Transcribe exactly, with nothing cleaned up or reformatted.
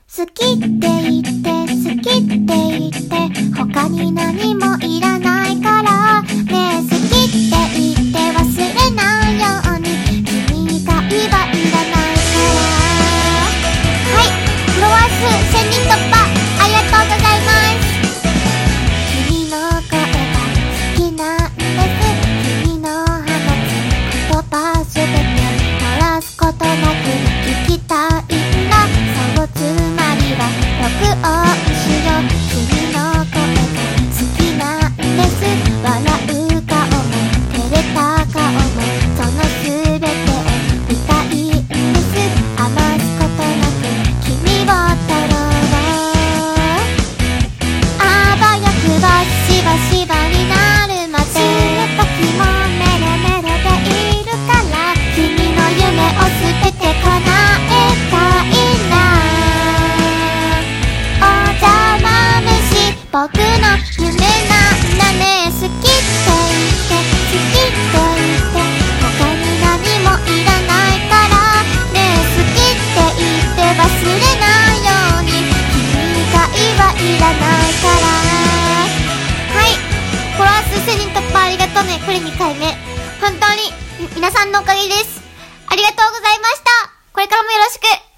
好きって言って好きって言って他に何もいらないからねえ、好きって言って忘れないように君以外はいらないから。はい、フォロワー数せんにん突破ありがとうございます。君の声が好きなんです。君の放つ言葉すべて漏らすことなく聞きたいんだ。そうつまりは録音しよう。君の声が好きなんです。笑う顔も照れた顔もそのすべてを見たいんです。余すことなく君を撮ろう。あばよくばしばしばになるまで死ぬ時もメロメロでいるから君の夢をすべて叶えたいな。僕の夢なんだね。好きって言って好きって言って他に何もいらないからねえ、好きって言って忘れないように君以外はいらないから。はい、フォロワー数せんにん突破ありがとうね。これにかいめ本当に皆さんのおかげです。ありがとうございました。これからもよろしく。